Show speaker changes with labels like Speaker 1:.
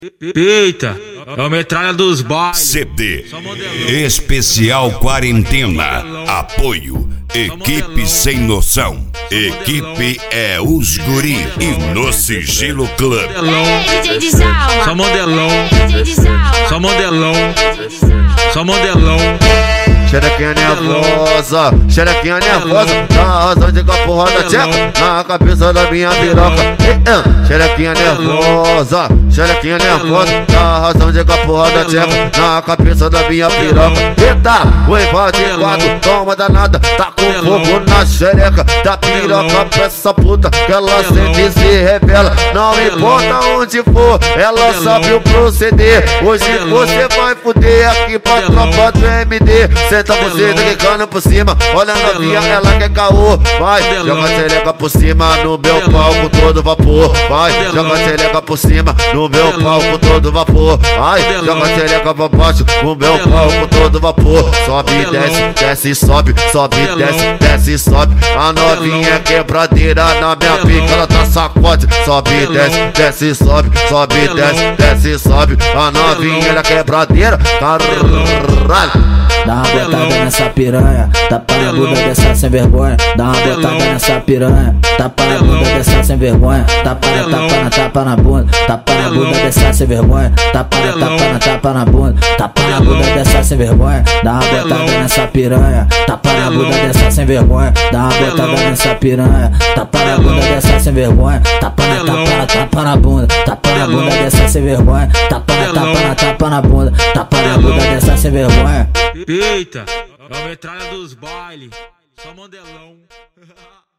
Speaker 1: Eita, é o metralha dos bailes.
Speaker 2: CD Especial Quarentena. Apoio Equipe Sem Noção. Equipe é os guri e no Sigilo Club.
Speaker 1: Só modelão, só modelão, só modelão.
Speaker 3: Xerequinha nervosa, xerequinha nervosa, dá uma razão de caporrada tcheca na cabeça da minha piroca. Xerequinha nervosa, xerequinha nervosa, dá uma razão de caporrada tcheca na cabeça da minha piroca. Eita, o invade 4, toma danada, tá com fogo na xereca da piroca pra essa puta que ela sempre se revela. Não importa onde for, ela sabe o proceder. Hoje você vai fuder aqui pra tropa do MD. Senta você, tá quicando por cima, olha a novinha, ela quer caô. Vai, joga a xereca por cima no meu pau com todo vapor. Vai, joga a xereca por cima no meu pau com todo vapor. Vai, joga a xereca pra baixo com meu pau com todo vapor. Sobe e desce, desce e sobe, sobe e desce, desce e sobe. A novinha é quebradeira na minha pica, ela tá sacode. Sobe e desce, desce e sobe, sobe e desce, desce e sobe. A novinha ela é quebradeira, caralho.
Speaker 4: Dá uma botada nessa piranha, tapa na bunda dessa sem vergonha. Dá uma botada nessa piranha, tapa na bunda dessa sem vergonha. Tapa na bunda, tapa na bunda dessa sem vergonha. Tapa na bunda, tapa na bunda dessa sem vergonha. Dá uma botada nessa piranha, tapa na bunda dessa sem vergonha. Dá uma botada nessa piranha, tapa na bunda dessa sem vergonha. Tapa na bunda dessa sem vergonha. Tapa na bunda dessa sem vergonha.
Speaker 1: Eita, é o metralha dos bailes. Só modelão.